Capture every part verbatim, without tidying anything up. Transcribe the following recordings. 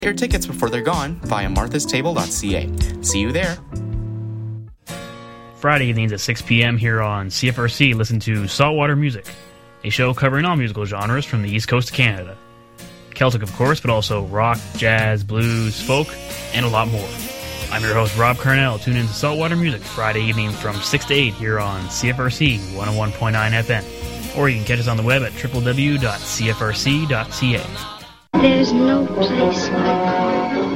your tickets before they're gone via marthas table dot c a. See you there. Friday evenings at six p.m. here on C F R C, listen to Saltwater Music, a show covering all musical genres from the East Coast of Canada. Celtic, of course, but also rock, jazz, blues, folk, and a lot more. I'm your host, Rob Carnell. Tune in to Saltwater Music Friday evening from six to eight here on C F R C one oh one point nine F M. Or you can catch us on the web at w w w dot c f r c dot c a. There's no place like home.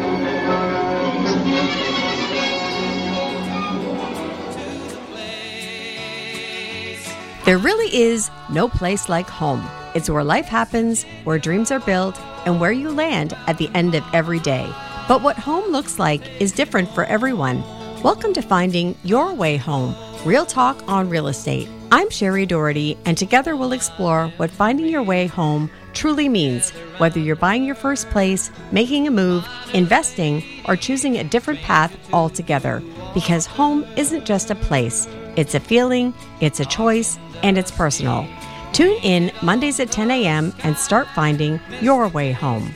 There really is no place like home. It's where life happens, where dreams are built, and where you land at the end of every day. But what home looks like is different for everyone. Welcome to Finding Your Way Home, Real Talk on Real Estate. I'm Sherry Doherty, and together we'll explore what finding your way home truly means, whether you're buying your first place, making a move, investing, or choosing a different path altogether. Because home isn't just a place. It's a feeling, it's a choice, and it's personal. Tune in Mondays at ten a.m. and start finding your way home.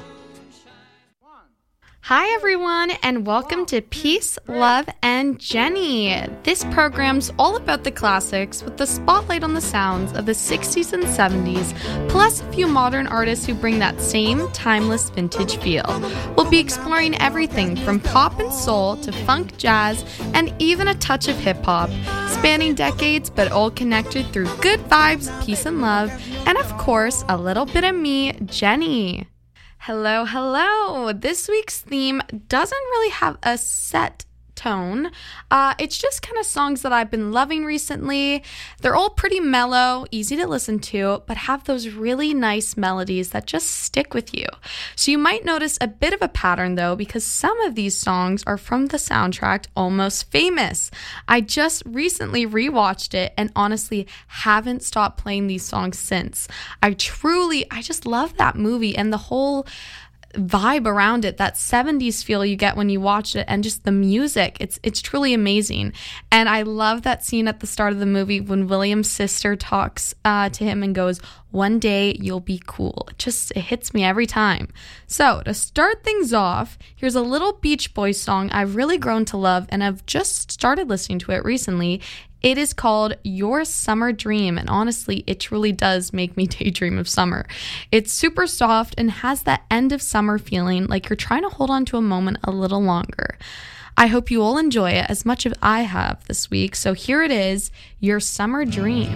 Hi everyone, and welcome to Peace, Love, and Jenny. This program's all about the classics with the spotlight on the sounds of the sixties and seventies, plus a few modern artists who bring that same timeless vintage feel. We'll be exploring everything from pop and soul to funk, jazz, and even a touch of hip-hop, spanning decades but all connected through good vibes, peace, and love, and of course, a little bit of me, Jenny. Hello, hello. This week's theme doesn't really have a set tone. Uh, it's just kind of songs that I've been loving recently. They're all pretty mellow, easy to listen to, but have those really nice melodies that just stick with you. So you might notice a bit of a pattern though, because some of these songs are from the soundtrack Almost Famous. I just recently rewatched it and honestly haven't stopped playing these songs since. I truly, I just love that movie and the whole vibe around it, that seventies feel you get when you watch it, and just the music. It's it's truly amazing. And I love that scene at the start of the movie when William's sister talks uh, to him and goes, "One day you'll be cool." It just, it hits me every time. So to start things off, here's a little Beach Boys song I've really grown to love, and I've just started listening to it recently. It is called Your Summer Dream, and honestly, it truly does make me daydream of summer. It's super soft and has that end of summer feeling, like you're trying to hold on to a moment a little longer. I hope you all enjoy it as much as I have this week, so here it is, Your Summer Dream.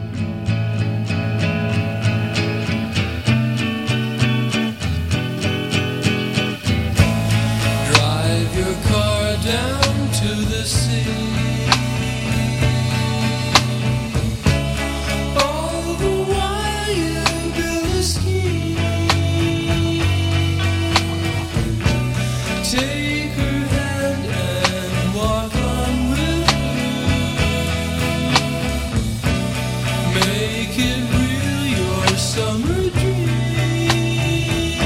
Drive your car down to the sea. Take her hand and walk on with her. Make it real, your summer dream.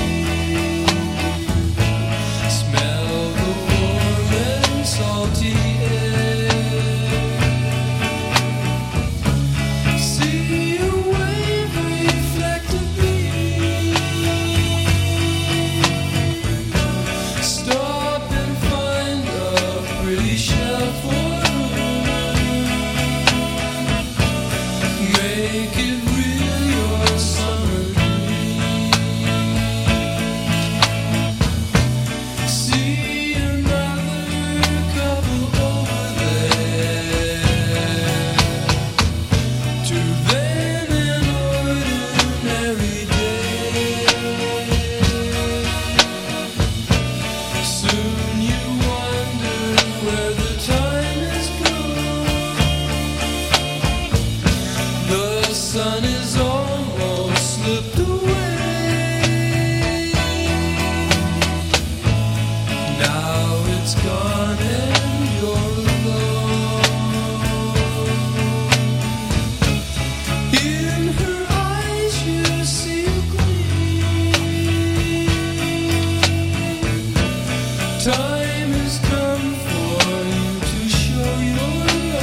Smell the warm and salty air. See a wave reflect a beam. Stop and find a pretty shell for her. Make it real, your summer dream. See another couple over there. To them an ordinary day. Soon you wonder where the time has gone. The sun is almost slipped away. Now it's gone and you're alone. In her eyes you see a gleam. Time has come for you to show your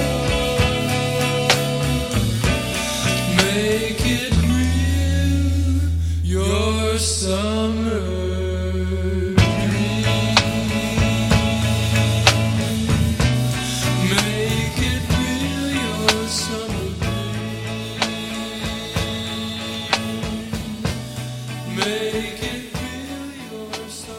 love. Make it real, your summer dream.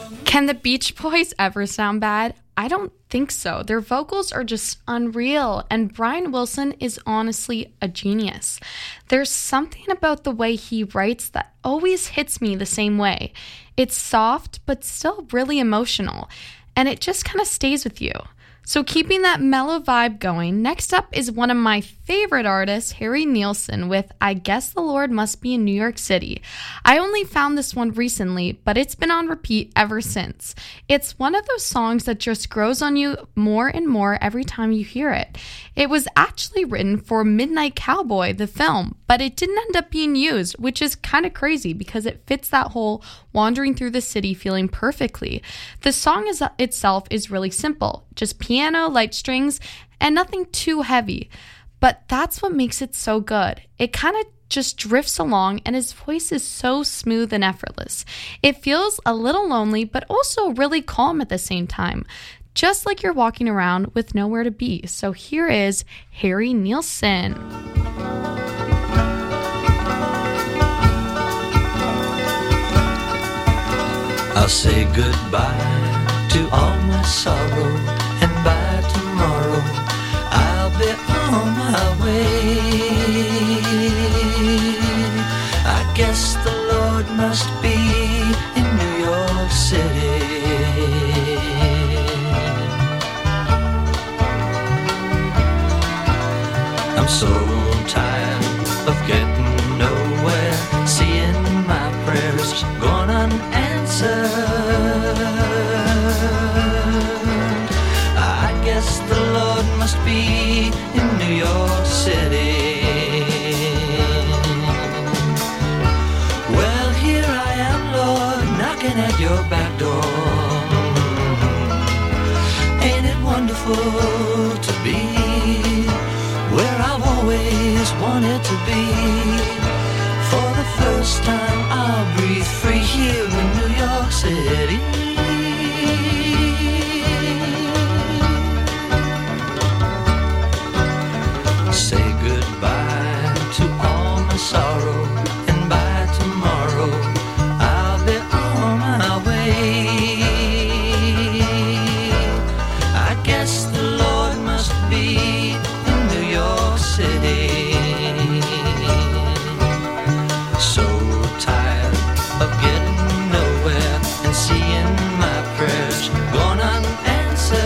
Can the Beach Boys ever sound bad? I don't think so. Their vocals are just unreal, and Brian Wilson is honestly a genius. There's something about the way he writes that always hits me the same way. It's soft, but still really emotional, and it just kind of stays with you. So keeping that mellow vibe going, next up is one of my favorite artists, Harry Nilsson, with I Guess the Lord Must Be in New York City. I only found this one recently, but it's been on repeat ever since. It's one of those songs that just grows on you more and more every time you hear it. It was actually written for Midnight Cowboy, the film, but it didn't end up being used, which is kind of crazy because it fits that whole wandering through the city feeling perfectly. The song is, itself is really simple, just piano, light strings, and nothing too heavy. But that's what makes it so good. It kind of just drifts along, and his voice is so smooth and effortless. It feels a little lonely, but also really calm at the same time, just like you're walking around with nowhere to be. So here is Harry Nilsson. I'll say goodbye to all my sorrow, and by tomorrow I'll be on my way. I guess the Lord must be in New York City. I'm so tired of getting nowhere, seeing my prayers gone unanswered. I guess the Lord must be in New York City. Well, here I am, Lord, knocking at your back door. Ain't it wonderful to be where I've always wanted to be? For the first time I'll breathe free here in New York City. Say goodbye to all my sorrow, and by tomorrow I'll be on my way. I guess the Lord must be in New York City. So tired of getting nowhere and seeing my prayers gone unanswered.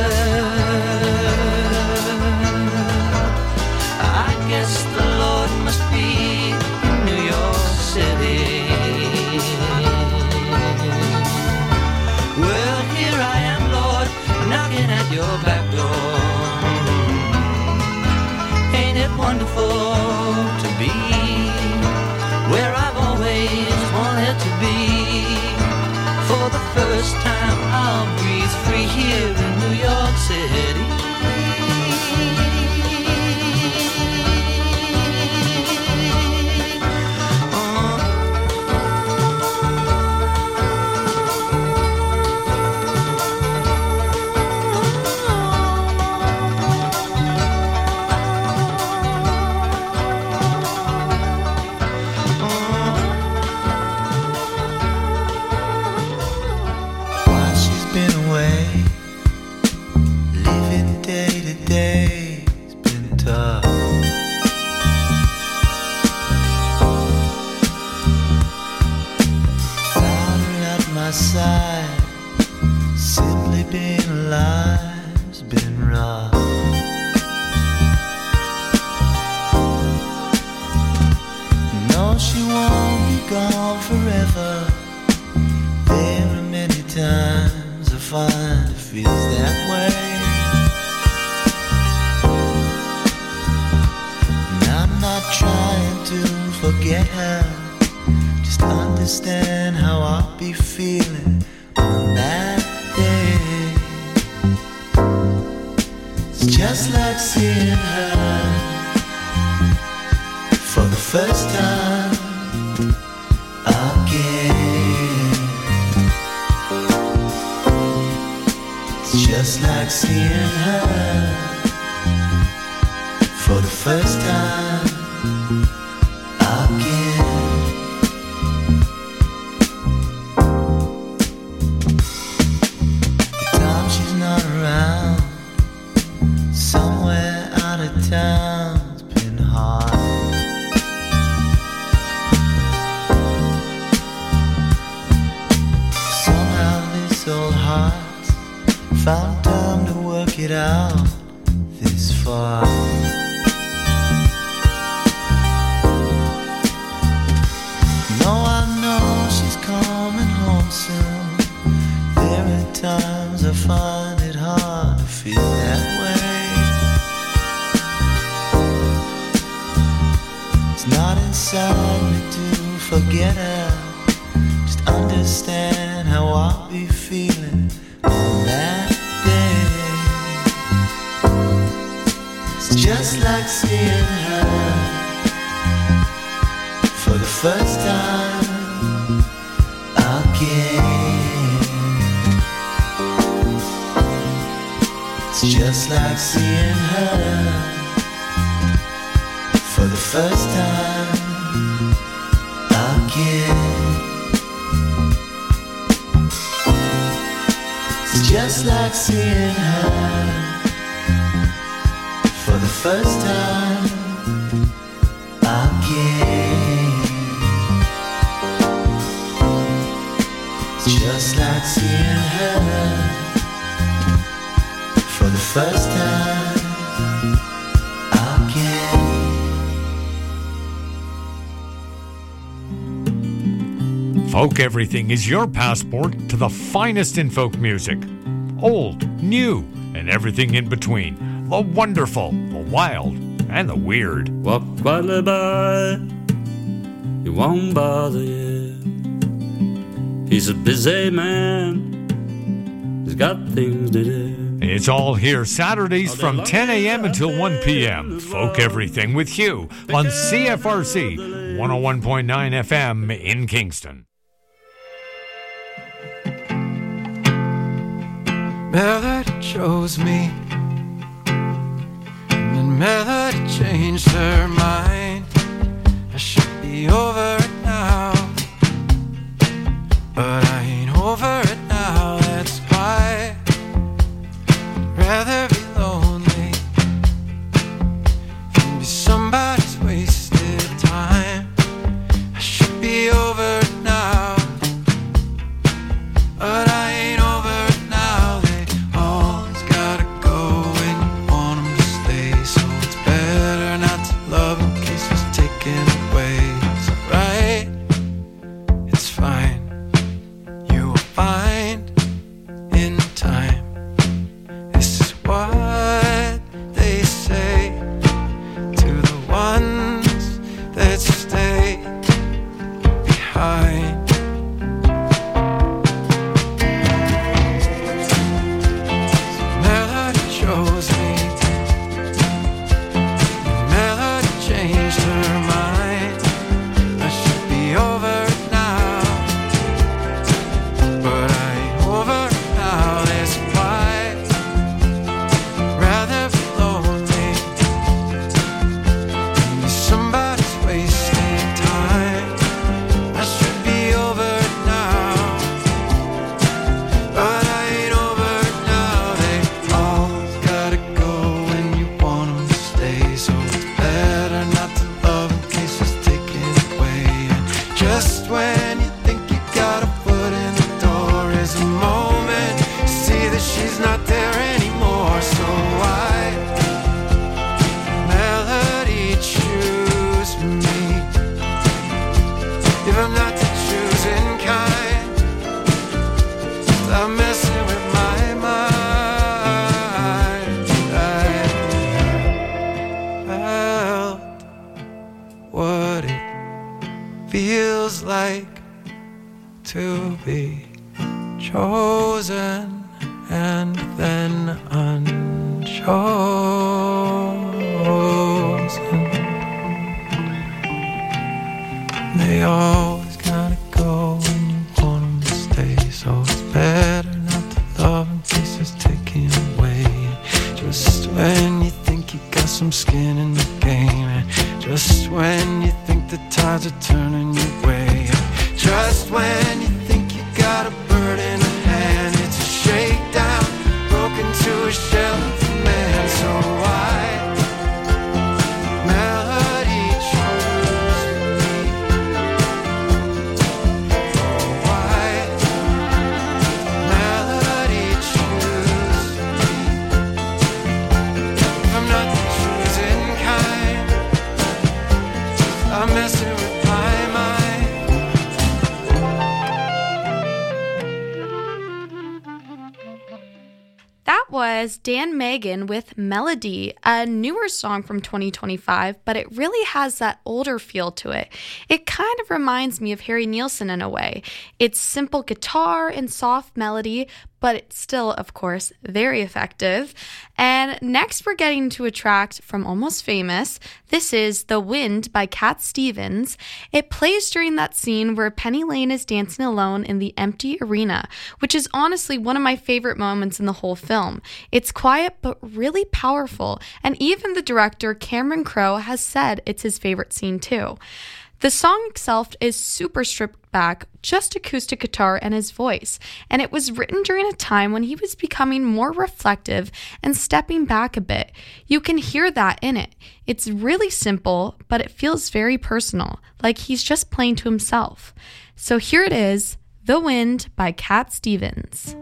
I guess the Lord must be in New York City. Well, here I am, Lord, knocking at your back door. Ain't it wonderful to be where I've always wanted to be? For the first time I'll breathe free here in New York City. hearts found time to work it out this far. No, I know she's coming home soon. There are times I find it hard to feel that way. It's not inside me to forget her, just understand how I'll be feeling on that day. It's just like seeing her for the first time again. It's just like seeing her for the first time again. It's just like seeing her for the first time again. It's just like seeing her for the first time again. Folk Everything is your passport to the finest in folk music. Old, new, and everything in between. The wonderful, the wild, and the weird. Walk quietly by, he won't bother you. He's a busy man, he's got things to do. It's all here Saturdays from ten a.m. until one p.m. Folk Everything with Hugh on C F R C one oh one point nine F M in Kingston. Melody chose me, and then Melody changed her mind. I should be over it now, but I ain't over it now. That's why I'd rather be lonely than be somebody's wasted time. I should be over it now, but I ain't over it. Just when you think you got a bird in hand, it's That was Dan Megan with Melody, a newer song from twenty twenty-five, but it really has that older feel to it. It kind of reminds me of Harry Nilsson in a way. It's simple guitar and soft melody, but it's still, of course, very effective. And next we're getting to a track from Almost Famous. This is The Wind by Cat Stevens. It plays during that scene where Penny Lane is dancing alone in the empty arena, which is honestly one of my favorite moments in the whole film. It's quiet but really powerful, and even the director Cameron Crowe has said it's his favorite scene too. The song itself is super stripped back, just acoustic guitar and his voice, and it was written during a time when he was becoming more reflective and stepping back a bit. You can hear that in it. It's really simple, but it feels very personal, like he's just playing to himself. So here it is, The Wind by Cat Stevens.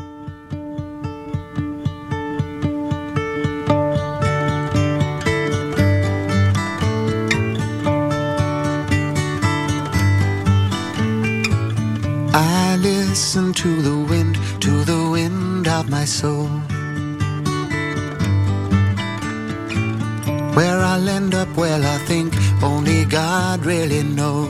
I listen to the wind, to the wind of my soul. Where I'll end up, well, I think only God really knows.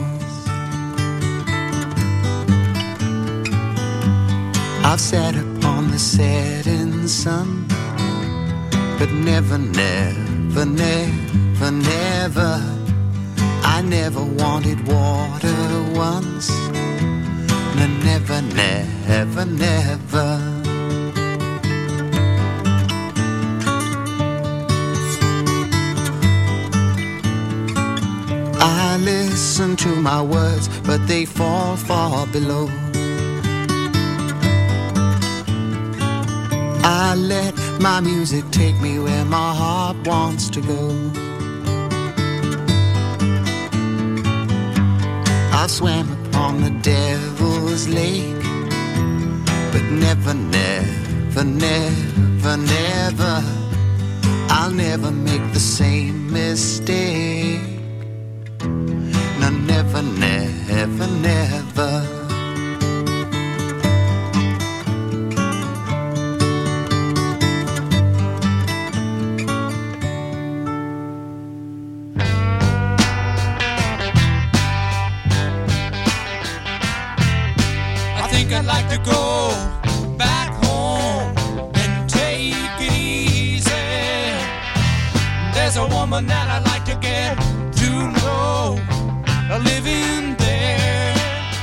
I've sat upon the setting sun, but never, never, never, never, I never wanted water once. No, never, never, never. I listen to my words, but they fall far below. I let my music take me where my heart wants to go. I've swam upon the devil's lake, but never, never, never, never, I'll never make the same mistake. No, never, never, never. I'd like to go back home and take it easy. There's a woman that I'd like to get to know, living there.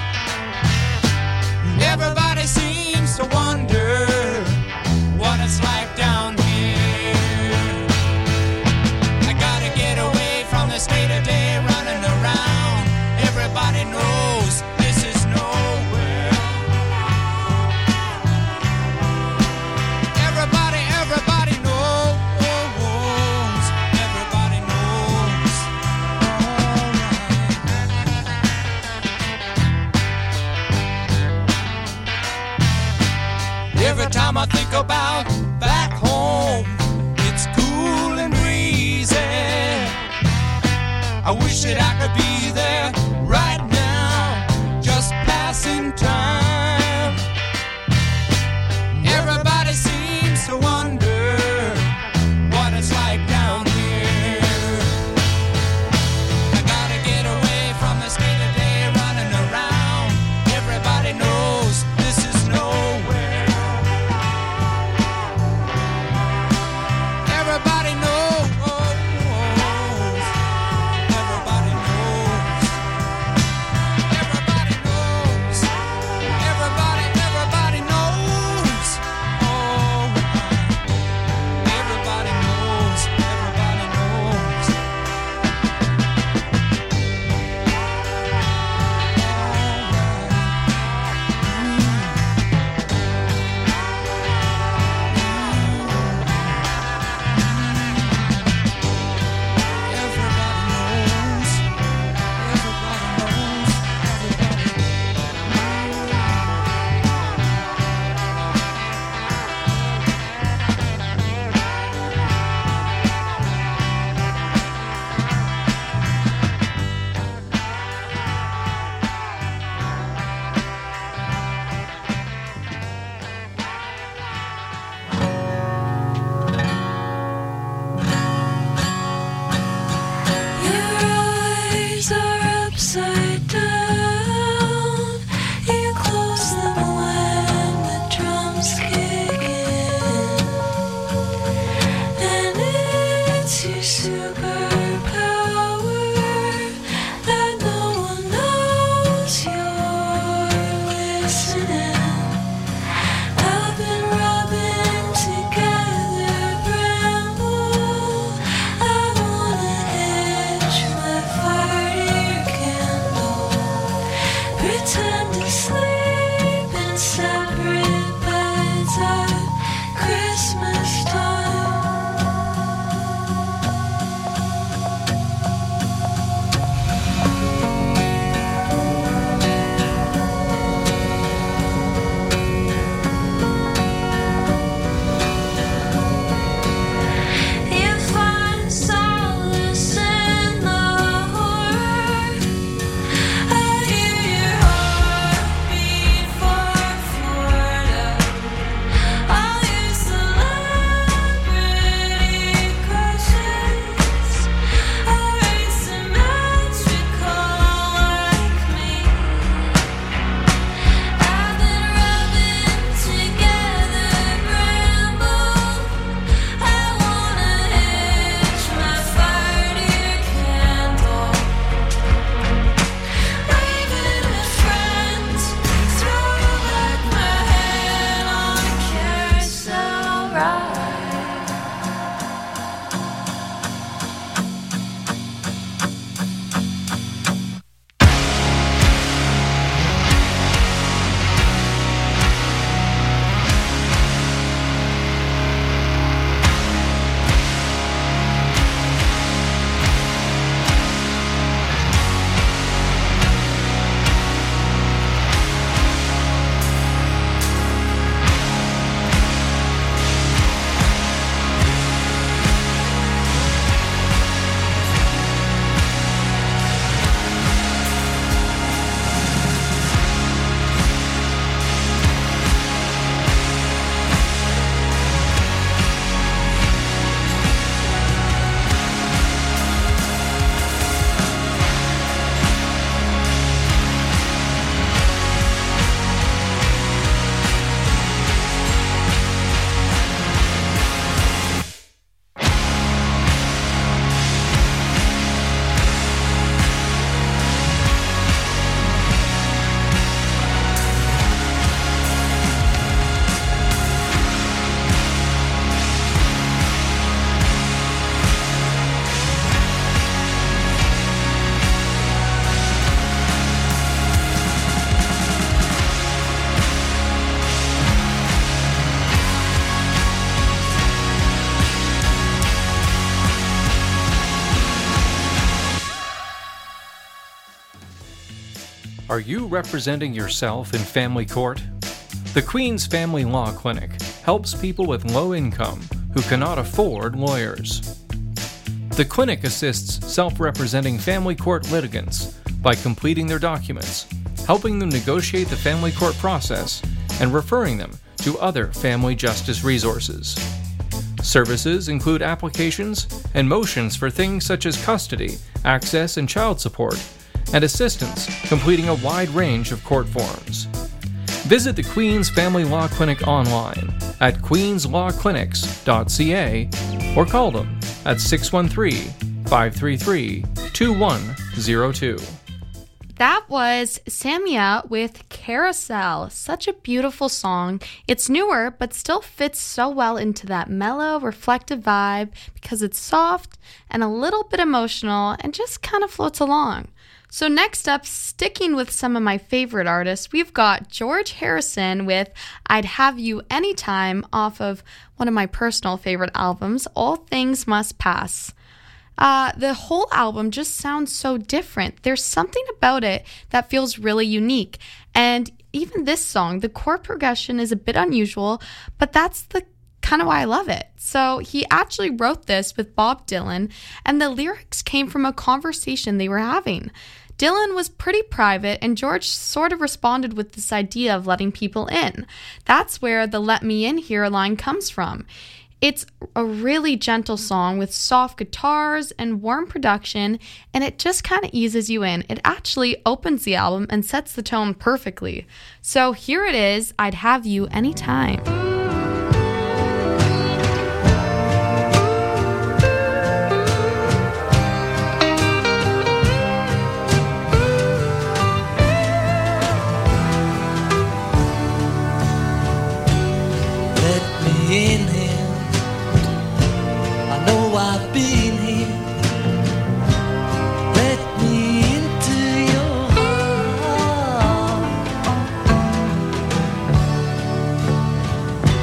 Everybody seems to wonder what it's like down here. I gotta get away from the state of day running around. Everybody knows this is nowhere. Everybody knows, everybody knows, alright. Every time I think about back home, it's cool and breezy. I wish that I could be there right now, just passing time. Everybody seems to wonder what it's like down here. I gotta get away from the state of day running around. Everybody knows this is nowhere. Everybody knows, everybody knows. Are you representing yourself in family court? The Queen's Family Law Clinic helps people with low income who cannot afford lawyers. The clinic assists self-representing family court litigants by completing their documents, helping them negotiate the family court process, and referring them to other family justice resources. Services include applications and motions for things such as custody, access, and child support, and assistance completing a wide range of court forms. Visit the Queen's Family Law Clinic online at queens law clinics dot c a or call them at six one three, five three three, two one zero two. That was Samia with Carousel. Such a beautiful song. It's newer, but still fits so well into that mellow, reflective vibe because it's soft and a little bit emotional and just kind of floats along. So next up, sticking with some of my favorite artists, we've got George Harrison with I'd Have You Anytime off of one of my personal favorite albums, All Things Must Pass. Uh, the whole album just sounds so different. There's something about it that feels really unique. And even this song, the chord progression is a bit unusual, but that's the kind of why I love it. So he actually wrote this with Bob Dylan, and the lyrics came from a conversation they were having. Dylan was pretty private, and George sort of responded with this idea of letting people in. That's where the "Let Me In Here" line comes from. It's a really gentle song with soft guitars and warm production, and it just kind of eases you in. It actually opens the album and sets the tone perfectly. So here it is, I'd Have You Anytime. In here, I know I've been here. Let me into your heart.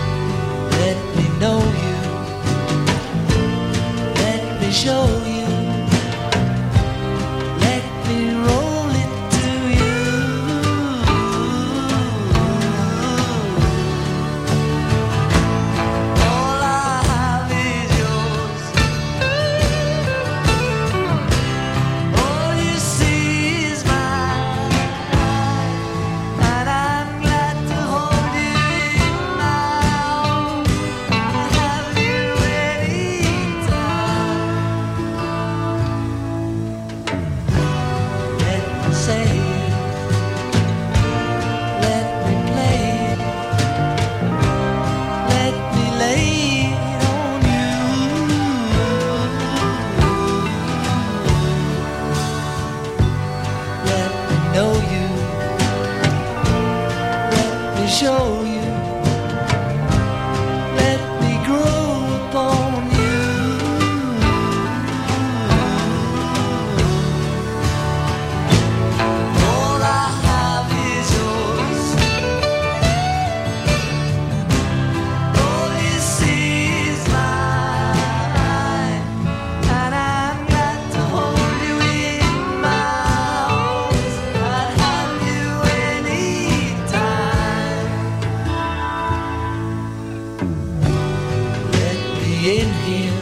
in here.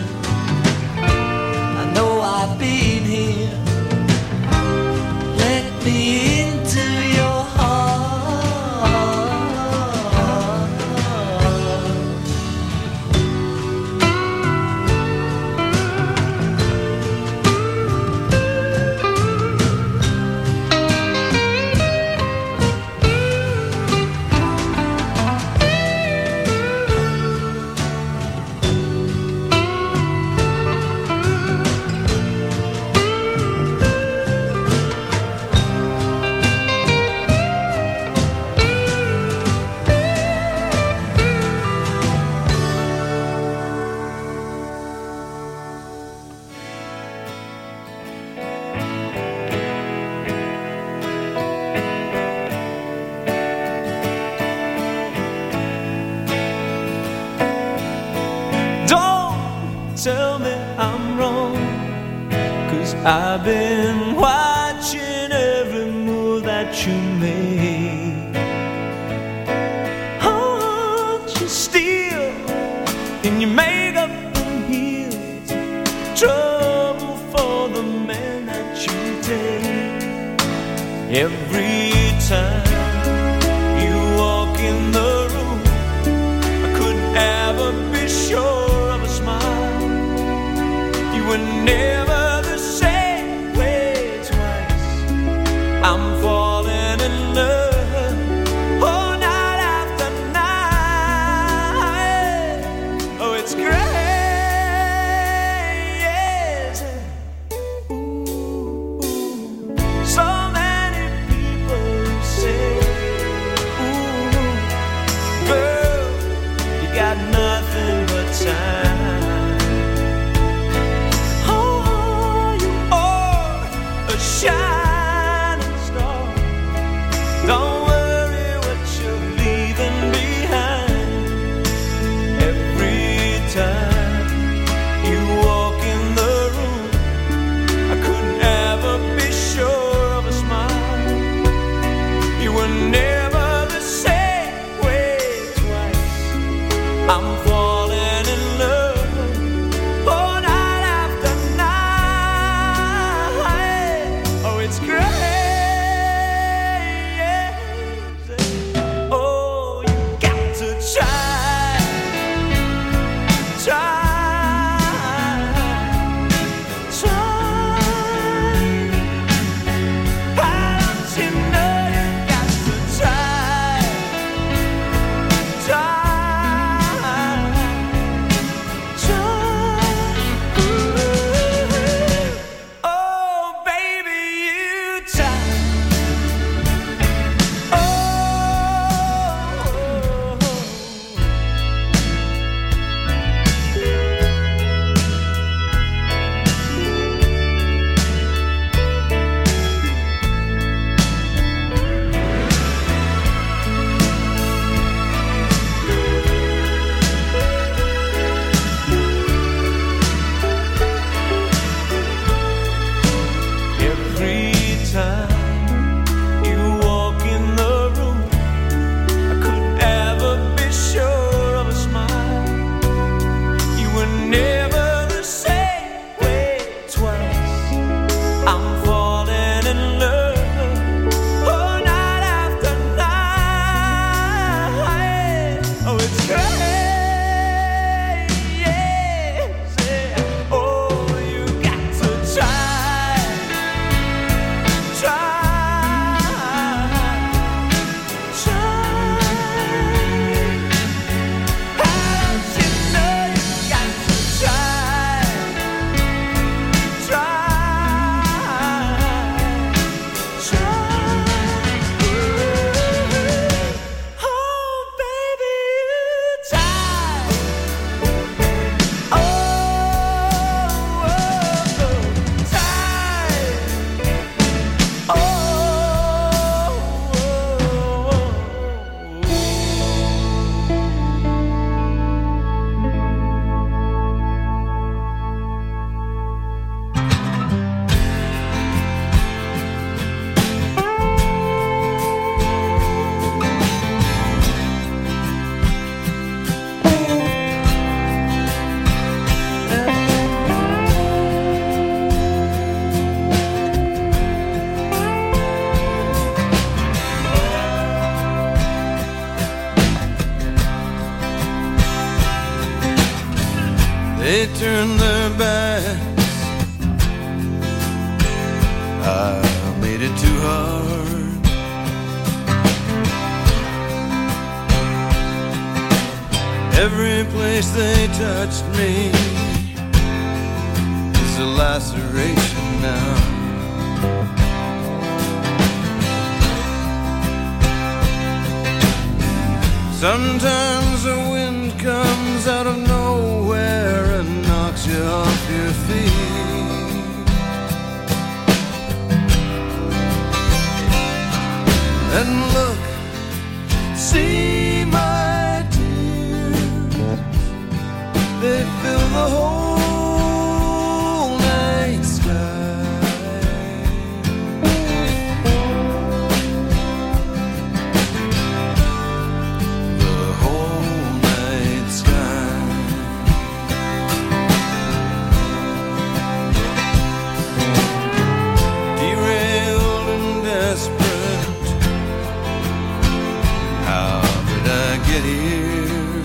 I know I've been here. Let me into your heart. Tell me I'm wrong, 'cause I've been watching every move that you make. Aren't you still in your makeup and heels? Trouble for the man that you take. Every time you walk in the room, I couldn't ever be sure of a smile. You were never the same way twice. I'm falling in love, oh, night after night. Oh, it's crazy. Ooh, so many people say, ooh, girl, you got nothing but time. Shining star, don't worry what you're leaving behind. Every time you walk in the room, I couldn't ever be sure of a smile. You were never the same way twice. I'm falling in love, oh, night after night. Oh, it's crazy. Oh, you got to try, try, try. How don't you know you got to try, try? they turned their backs. I made it too hard. Every place they touched me is a laceration now. Sometimes the wind comes out of nowhere and knocks you off your feet. And look, see my tears, they fill the whole night sky. The whole night sky. Derailed and desperate, how did I get here?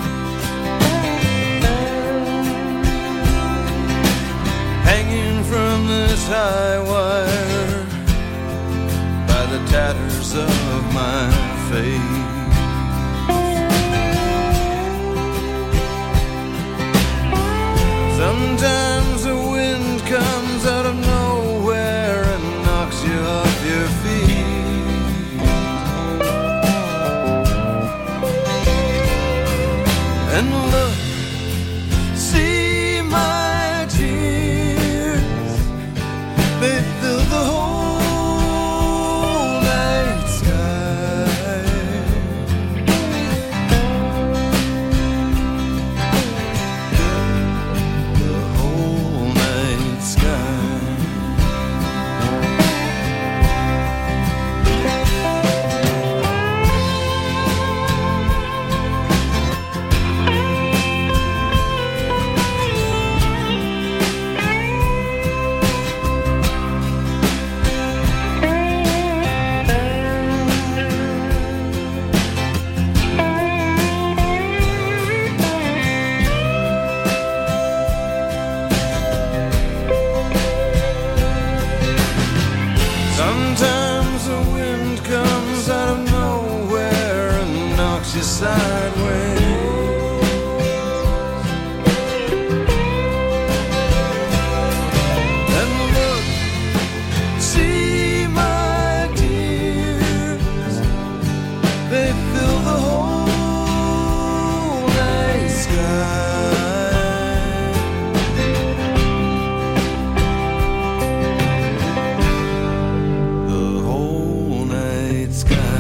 Hanging from this high wire by the tatters of my faith. Sometimes the wind comes out of nowhere and knocks you off your feet. And look, see my tears, they fill the whole night sky. The whole night sky. Sometimes the wind comes out of nowhere and knocks you sideways. And look, see my tears, they fill the whole night sky. The whole night sky.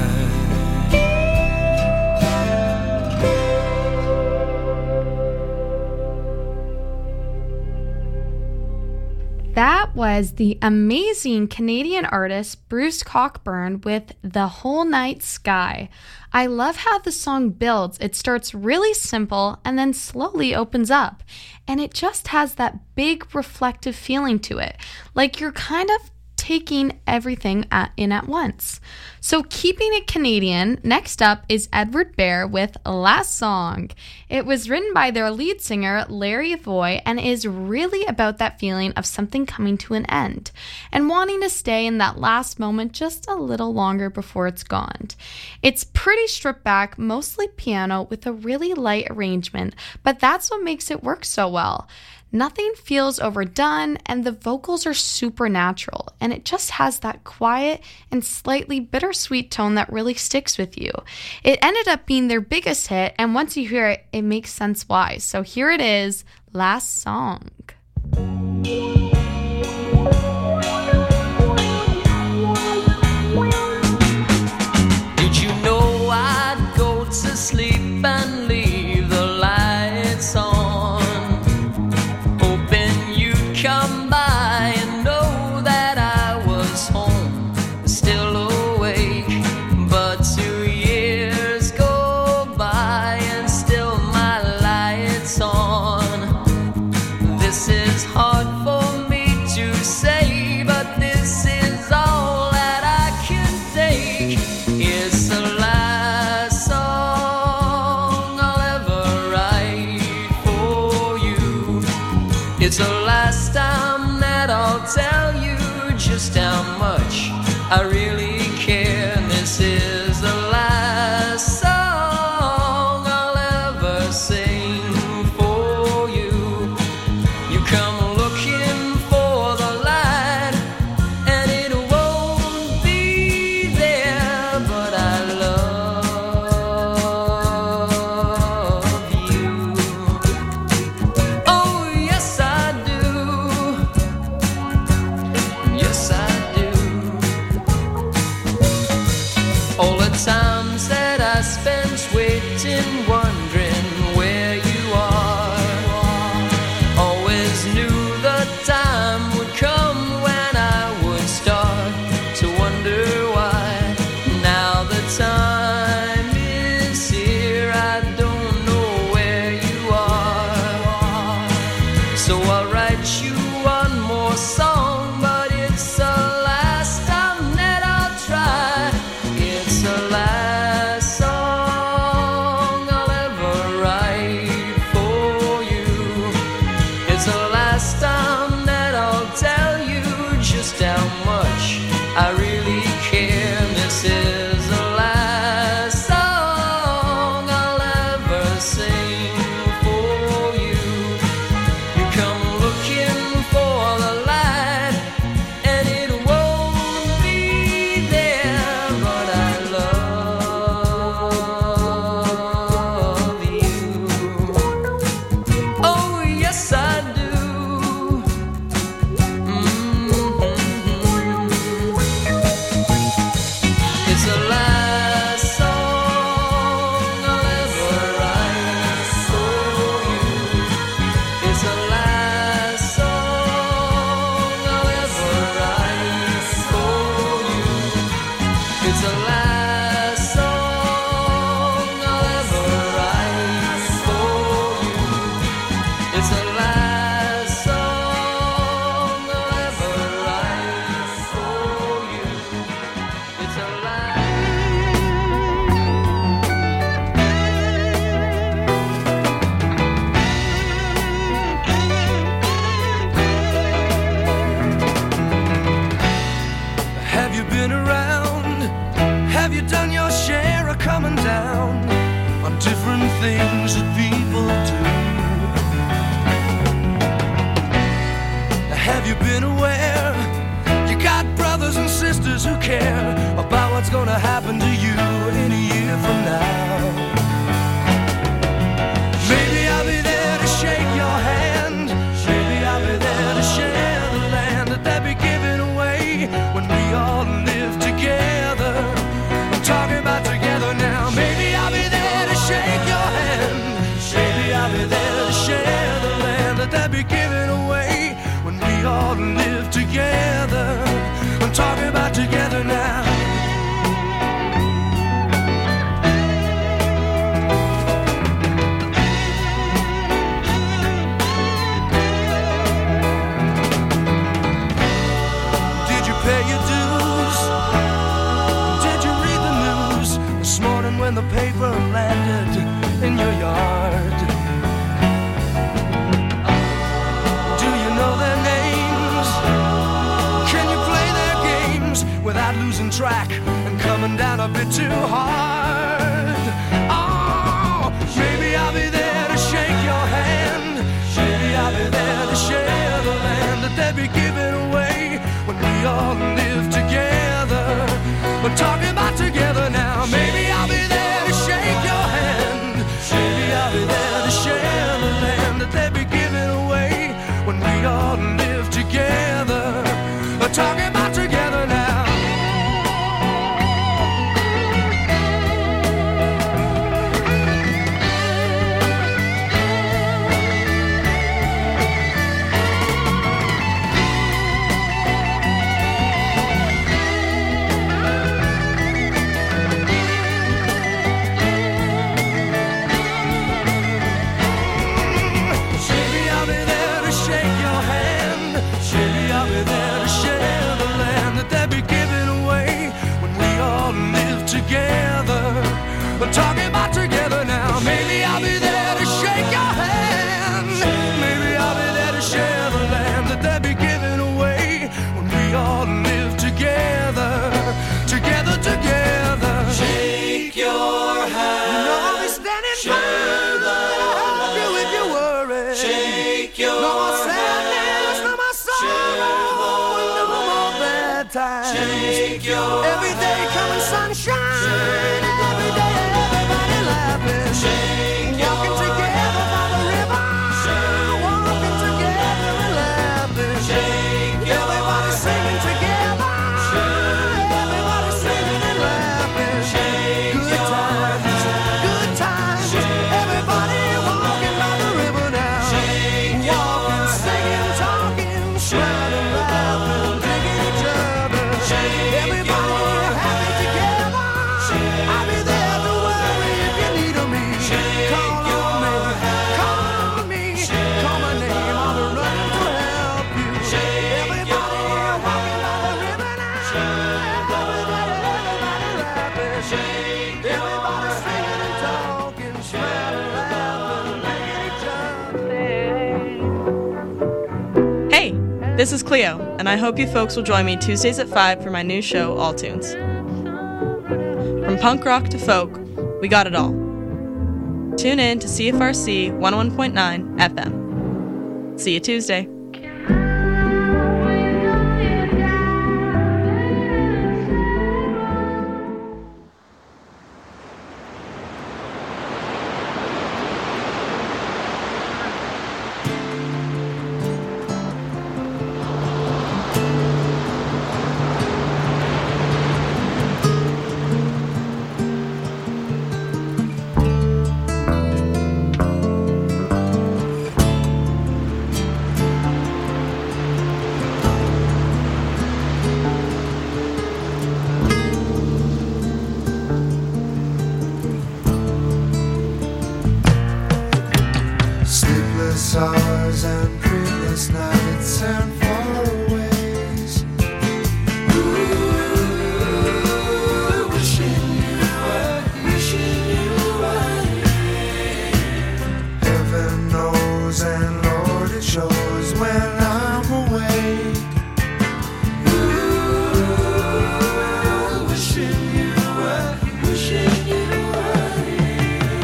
That was the amazing Canadian artist Bruce Cockburn with The Whole Night Sky. I love how the song builds. It starts really simple and then slowly opens up. And it just has that big reflective feeling to it. Like you're kind of taking everything at, in at once. So keeping it Canadian, next up is Edward Bear with Last Song. It was written by their lead singer, Larry Voy, and is really about that feeling of something coming to an end and wanting to stay in that last moment just a little longer before it's gone. It's pretty stripped back, mostly piano with a really light arrangement, but that's what makes it work so well. Nothing feels overdone, and the vocals are super natural, and it just has that quiet and slightly bittersweet tone that really sticks with you. It ended up being their biggest hit, and once you hear it, it makes sense why. So here it is, Last Song. Did you know I'd go to sleep and leave the lights on, hoping you'd come by and know that I was home, still awake? But two years go by and still my lights on. This is hard for It's the last time that I'll tell you just how much I really care. And this is the last song I'll ever sing for you. You come looking for the light, and it won't be there, but I love you. Oh, yes, I do. Yes, I do. All the times that I spent waiting, wondering where you are, always knew the time would come when I would start to wonder why. Now the time is here, I don't know where you are. So I'll write you one more song, but it's the last time that I'll try. It's the last song I'll ever write for you. It's the last time that I'll tell you just how much I really care. This is the last song I'll ever sing for you. You come looking for the light, and it won't be there, but I love you. Oh, yes, I do. Mhm. It's the last song I'll ever write for you. It's the last song I'll ever write for you. It's the last song I'll ever write for you. It's the last song I'll ever write for you. It's the last. Have you been around? Have you done your share of coming down on different things that people do? Have you been aware you got brothers and sisters who care about what's gonna happen to you in a year from now? Maybe I'll be there to shake your hand. Maybe I'll be there to share the land that they'll be giving away when we all live together. I'm talking about together now. Maybe I'll be there to shake your hand. Maybe I'll be there to share the land that they'll be giving away when we all live together. I'm talking about together now. Did you pay your dues? Did you read the news this morning when the paper landed in your yard? Do you know their names? Can you play their games without losing track and coming down a bit too hard? Oh, maybe I'll be there to shake your hand. Maybe I'll be there to share the land that they'll be giving away when we all live together. We're talking about together now. Maybe I'll be there to shake your hand. Maybe I'll be there to share the land that they'll be giving away when we all live together. We're talking about together now. your every day coming sunshine. Every day everybody laughing. Shake walking together by the river. Shake walking together and laughing. Shake everybody singing together. Shake everybody singing and laughing. Shake good times, good times. Everybody walking by the river now. Shake walking, singing, talking, smiling, laughing, digging each other. Everybody happy together. I'll be there to worry if you need me. Call on me, call on me. Call my name, I'll be running to help you. Everybody walking by the river now. Everybody, everybody laughing. Everybody singing and talking, smiling, laughing, digging each other. Hey, this is Cleo, and I hope you folks will join me Tuesdays at five for my new show, All Tunes. From punk rock to folk, we got it all. Tune in to C F R C one oh one point nine F M. See you Tuesday. Sleepless hours and dreamless nights and faraways. Ooh, wishing you were, wishing you were here. Heaven knows and Lord it shows when I'm awake. Ooh, wishing you were, wishing you were here.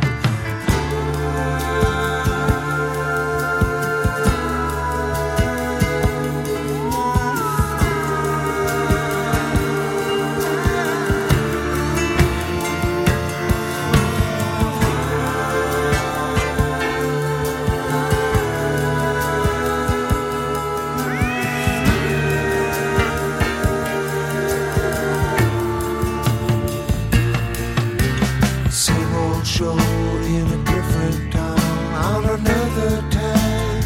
Same old show in a different town on another time.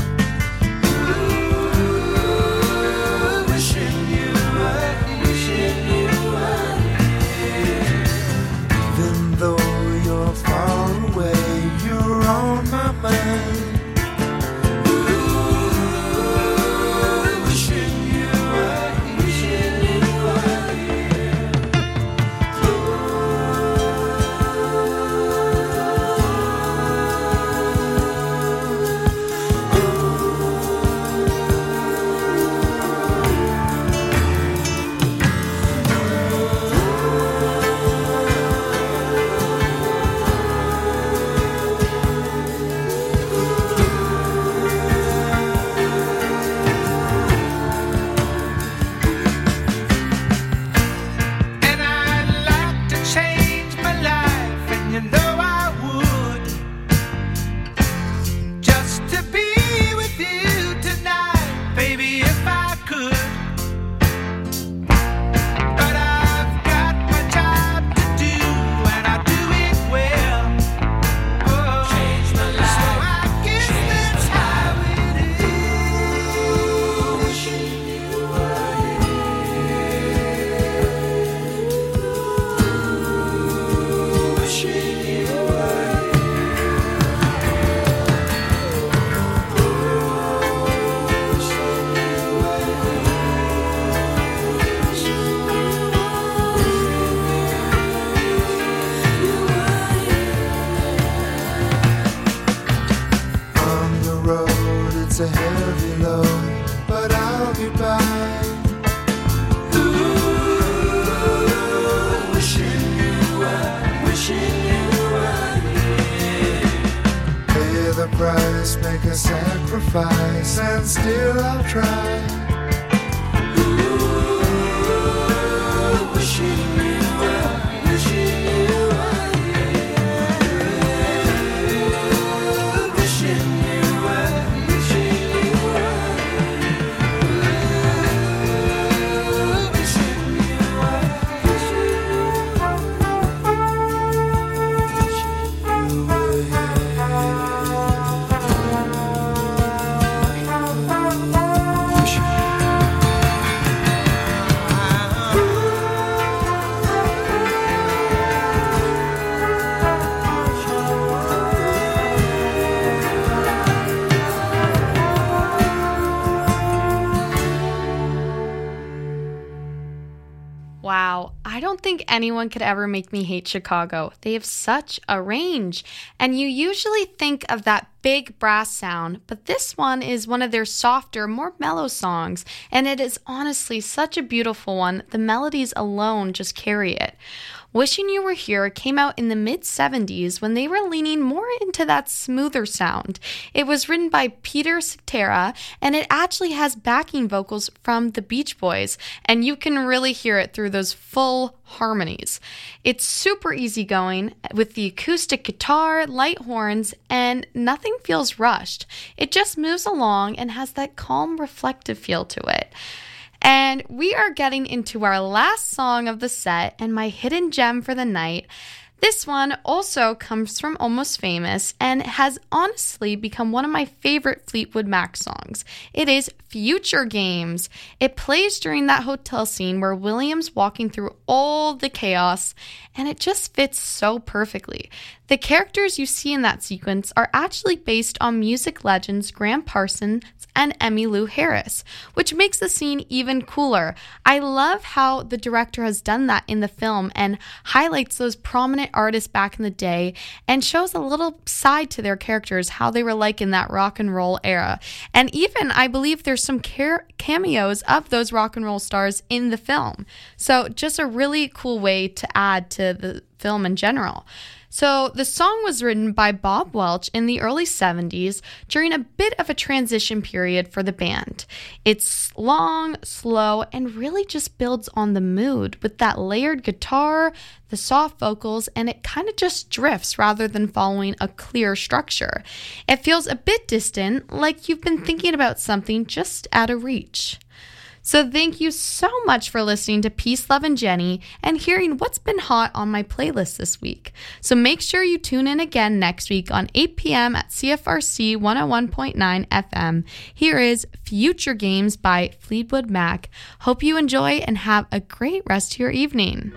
Ooh, wishing you were, wishing you were here. Even though you're far away, you're on my mind. Ooh, wishing you were, wishing you were here. And I'd like to change my life, and you know I would. Just to be with you tonight, baby, if I could. But I've got my job to do, and I do it well. Oh, change my life. So I guess that's how it is. Wishing you were here. Wishing you were on the road, it's a heavy load, but I'll be by. Ooh, wishing you were, wishing you were here. Pay the price, make a sacrifice, and still I'll try. Ooh, I don't think anyone could ever make me hate Chicago. They have such a range. And you usually think of that big brass sound, but this one is one of their softer, more mellow songs, and it is honestly such a beautiful one. The melodies alone just carry it. Wishing You Were Here came out in the mid seventies when they were leaning more into that smoother sound. It was written by Peter Cetera, and it actually has backing vocals from the Beach Boys, and you can really hear it through those full harmonies. It's super easygoing with the acoustic guitar, light horns, and nothing feels rushed. It just moves along and has that calm, reflective feel to it. And we are getting into our last song of the set and my hidden gem for the night. This one also comes from Almost Famous and has honestly become one of my favorite Fleetwood Mac songs. It is Future Games. It plays during that hotel scene where William's walking through all the chaos, and it just fits so perfectly. The characters you see in that sequence are actually based on music legends Graham Parsons and Emmylou Harris, which makes the scene even cooler. I love how the director has done that in the film and highlights those prominent artists back in the day and shows a little side to their characters, how they were like in that rock and roll era. And even, I believe there's some car- cameos of those rock and roll stars in the film. So just a really cool way to add to the film in general. So the song was written by Bob Welch in the early seventies during a bit of a transition period for the band. It's long, slow, and really just builds on the mood with that layered guitar, the soft vocals, and it kind of just drifts rather than following a clear structure. It feels a bit distant, like you've been thinking about something just out of reach. So thank you so much for listening to Peace, Love, and Jenny and hearing what's been hot on my playlist this week. So make sure you tune in again next week on eight p.m. at C F R C one oh one point nine F M. Here is Future Games by Fleetwood Mac. Hope you enjoy and have a great rest of your evening.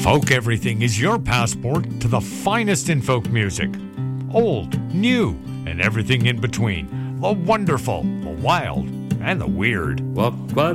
Folk Everything is your passport to the finest in folk music. Old, new, and everything in between. The wonderful, the wild, and the weird. Walk quite